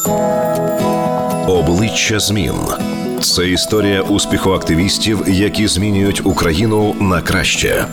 Обличчя змін. Це історія успіху активістів, які змінюють Україну на краще.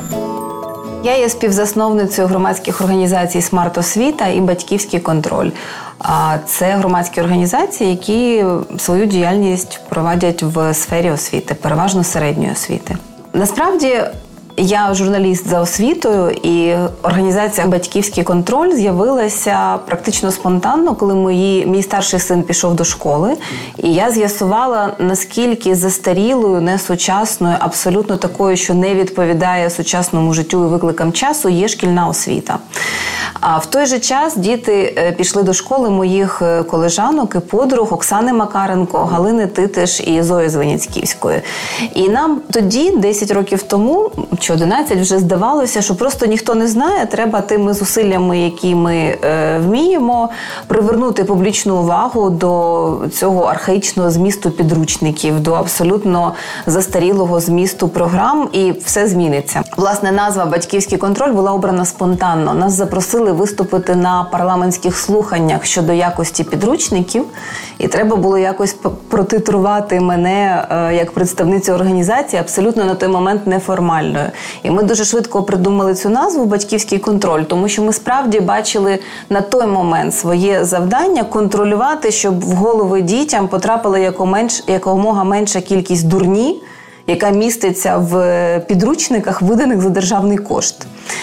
Я є співзасновницею громадських організацій «Смарт-освіта» і «Батьківський контроль». Це громадські організації, які свою діяльність проводять в сфері освіти, переважно середньої освіти. Насправді, я журналіст за освітою, і організація «Батьківський контроль» з'явилася практично спонтанно, коли мій старший син пішов до школи. І я з'ясувала, наскільки застарілою, несучасною, абсолютно такою, що не відповідає сучасному життю і викликам часу, є шкільна освіта. А в той же час діти пішли до школи моїх колежанок і подруг Оксани Макаренко, Галини Титиш і Зої Звеніцьківської. І нам тоді, 10 років тому, чи 11, вже здавалося, що просто ніхто не знає, треба тими зусиллями, які ми вміємо, привернути публічну увагу до цього архаїчного змісту підручників, до абсолютно застарілого змісту програм, і все зміниться. Власне, назва «Батьківський контроль» була обрана спонтанно. Нас запросили виступити на парламентських слуханнях щодо якості підручників, і треба було якось протитрувати мене як представницю організації абсолютно на той момент неформальною. І ми дуже швидко придумали цю назву «Батьківський контроль», тому що ми справді бачили на той момент своє завдання контролювати, щоб в голови дітям потрапила якомога менша кількість дурні, яка міститься в підручниках, виданих за державний кошт.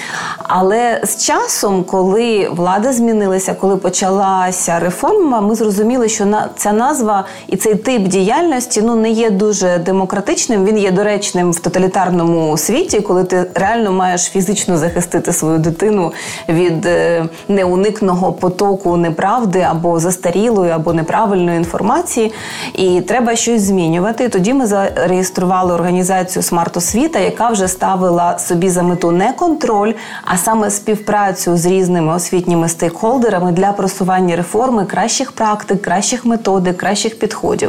Але з часом, коли влада змінилася, коли почалася реформа, ми зрозуміли, що ця назва і цей тип діяльності не є дуже демократичним, він є доречним в тоталітарному світі, коли ти реально маєш фізично захистити свою дитину від неуникного потоку неправди або застарілої, або неправильної інформації. І треба щось змінювати. І тоді ми зареєстрували організацію «Смарт-освіта», яка вже ставила собі за мету не контроль, а саме співпрацю з різними освітніми стейкхолдерами для просування реформи, кращих практик, кращих методик, кращих підходів.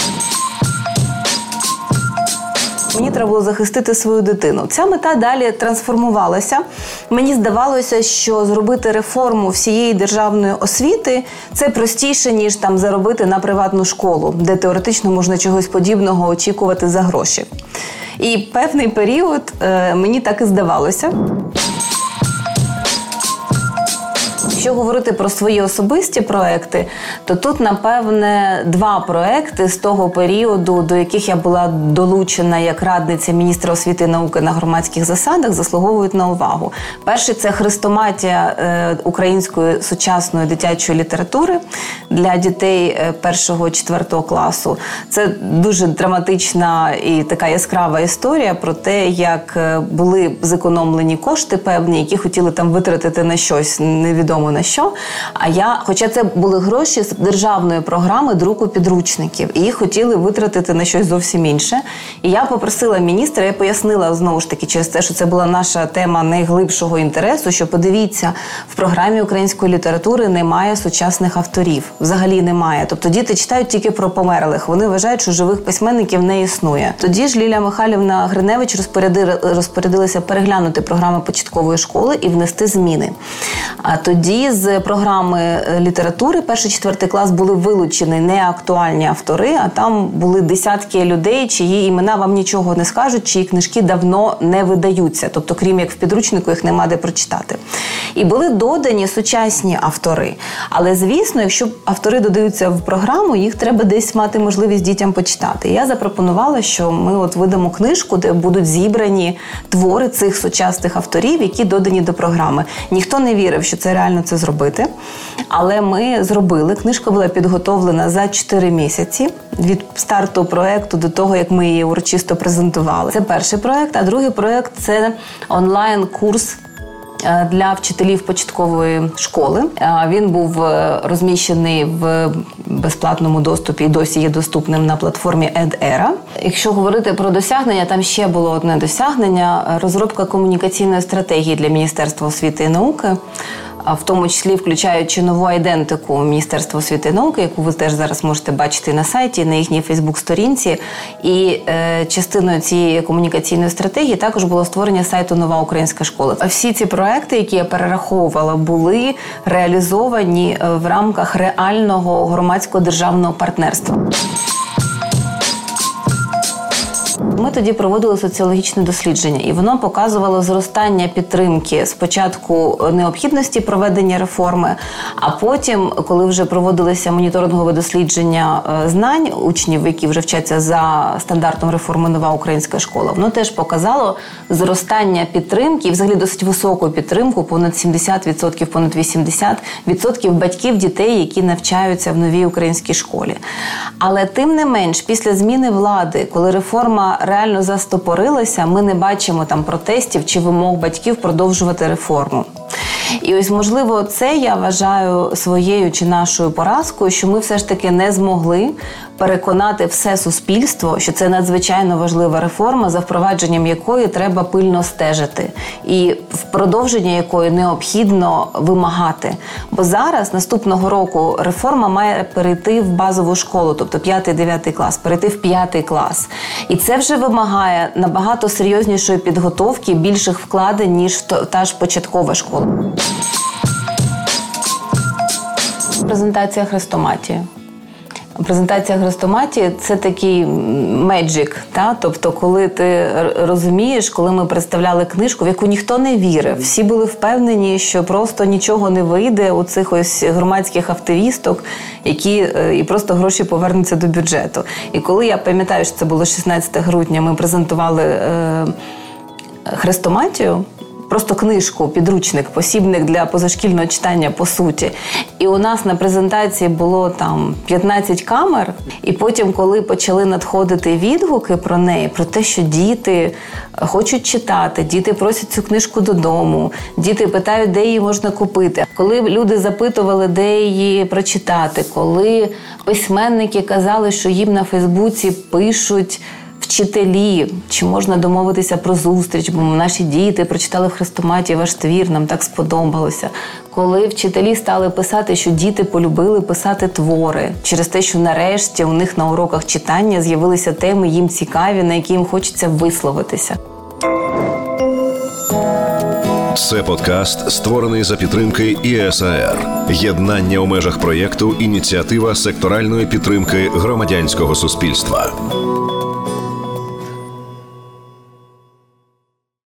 Мені треба було захистити свою дитину. Ця мета далі трансформувалася. Мені здавалося, що зробити реформу всієї державної освіти – це простіше, ніж заробити на приватну школу, де теоретично можна чогось подібного очікувати за гроші. І певний період мені так і здавалося. Якщо говорити про свої особисті проекти, то тут, напевне, 2 проекти з того періоду, до яких я була долучена як радниця міністра освіти і науки на громадських засадах, заслуговують на увагу. Перший – це хрестоматія української сучасної дитячої літератури для дітей 1-4 класу. Це дуже драматична і така яскрава історія про те, як були зекономлені кошти певні, які хотіли там витратити на щось, невідомо на що. Хоча це були гроші з державної програми друку підручників, і їх хотіли витратити на щось зовсім інше. І я попросила міністра, я пояснила знову ж таки через те, що це була наша тема найглибшого інтересу, що подивіться, в програмі української літератури немає сучасних авторів. Взагалі немає. Тобто діти читають тільки про померлих. Вони вважають, що живих письменників не існує. Тоді ж Лілія Михайлівна Гриневич розпорядилася переглянути програми початкової школи і внести зміни. А тоді з програми літератури 1-4 клас були вилучені неактуальні автори, а там були десятки людей, чиї імена вам нічого не скажуть, чиї книжки давно не видаються. Тобто, крім як в підручнику, їх нема де прочитати. І були додані сучасні автори. Але, звісно, якщо автори додаються в програму, їх треба десь мати можливість дітям почитати. І я запропонувала, що ми видамо книжку, де будуть зібрані твори цих сучасних авторів, які додані до програми. Ніхто не вірив, що це реально це зробити. Але ми зробили. Книжка була підготовлена за 4 місяці від старту проєкту до того, як ми її урочисто презентували. Це перший проєкт, а другий проєкт – це онлайн-курс для вчителів початкової школи. Він був розміщений в безплатному доступі і досі є доступним на платформі EdEra. Якщо говорити про досягнення, там ще було одне досягнення – розробка комунікаційної стратегії для Міністерства освіти і науки. в тому числі включаючи нову ідентику Міністерства освіти і науки, яку ви теж зараз можете бачити на сайті, на їхній Фейсбук-сторінці. І частиною цієї комунікаційної стратегії також було створення сайту «Нова українська школа». Всі ці проекти, які я перераховувала, були реалізовані в рамках реального громадського державного партнерства. Ми тоді проводили соціологічне дослідження, і воно показувало зростання підтримки спочатку необхідності проведення реформи, а потім, коли вже проводилися моніторингове дослідження знань учнів, які вже вчаться за стандартом реформи «Нова українська школа», воно теж показало зростання підтримки, і взагалі досить високу підтримку, понад 70%, понад 80% батьків дітей, які навчаються в новій українській школі. Але тим не менш, після зміни влади, коли реформа реально застопорилася, ми не бачимо там протестів чи вимог батьків продовжувати реформу. І ось, можливо, це я вважаю своєю чи нашою поразкою, що ми все ж таки не змогли переконати все суспільство, що це надзвичайно важлива реформа, за впровадженням якої треба пильно стежити і в продовження якої необхідно вимагати. Бо зараз, наступного року, реформа має перейти в базову школу, тобто 5-9 клас, перейти в 5 клас. І це вже вимагає набагато серйознішої підготовки, більших вкладень, ніж та ж початкова школа. Презентація хрестоматії. Презентація хрестоматії – це такий меджик, тобто коли ти розумієш, коли ми представляли книжку, в яку ніхто не вірив, всі були впевнені, що просто нічого не вийде у цих ось громадських активісток, які і просто гроші повернуться до бюджету. І коли я пам'ятаю, що це було 16 грудня, ми презентували хрестоматію, просто книжку, підручник, посібник для позашкільного читання, по суті. І у нас на презентації було там 15 камер. І потім, коли почали надходити відгуки про неї, про те, що діти хочуть читати, діти просять цю книжку додому, діти питають, де її можна купити. Коли люди запитували, де її прочитати, коли письменники казали, що їм на Фейсбуці пишуть вчителі, чи можна домовитися про зустріч, бо наші діти прочитали в хрестоматії ваш твір, нам так сподобалося. Коли вчителі стали писати, що діти полюбили писати твори, через те, що нарешті у них на уроках читання з'явилися теми їм цікаві, на які їм хочеться висловитися. Це подкаст, створений за підтримки ІСАР. Єднання у межах проєкту «Ініціатива секторальної підтримки громадянського суспільства».